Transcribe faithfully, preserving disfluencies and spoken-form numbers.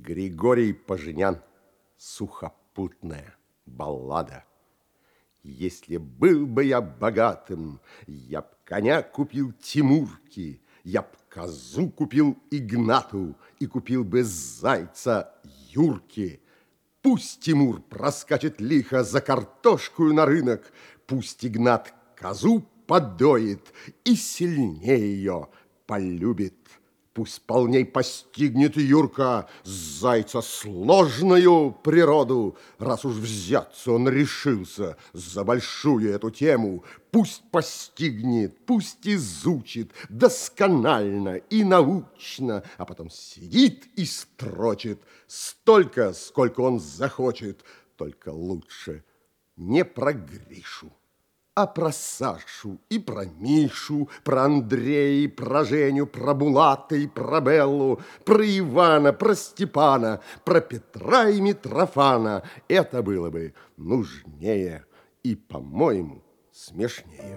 Григорий Поженян. Сухопутная баллада. Если был бы я богатым, я б коня купил Тимурке, я б козу купил Игнату и купил бы зайца Юрке. Пусть Тимур проскачет лихо за картошкою на рынок, пусть Игнат козу подоит и сильнее ее полюбит. Пусть полней постигнет Юрка зайца сложную природу, раз уж взяться он решился за большую эту тему. Пусть постигнет, пусть изучит досконально и научно, а потом сидит и строчит столько, сколько он захочет, только лучше не про Гришу, а про Сашу и про Мишу, про Андрея, про Женю, про Булата и про Беллу, про Ивана, про Степана, про Петра и Митрофана. Это было бы нужнее и, по-моему, смешнее.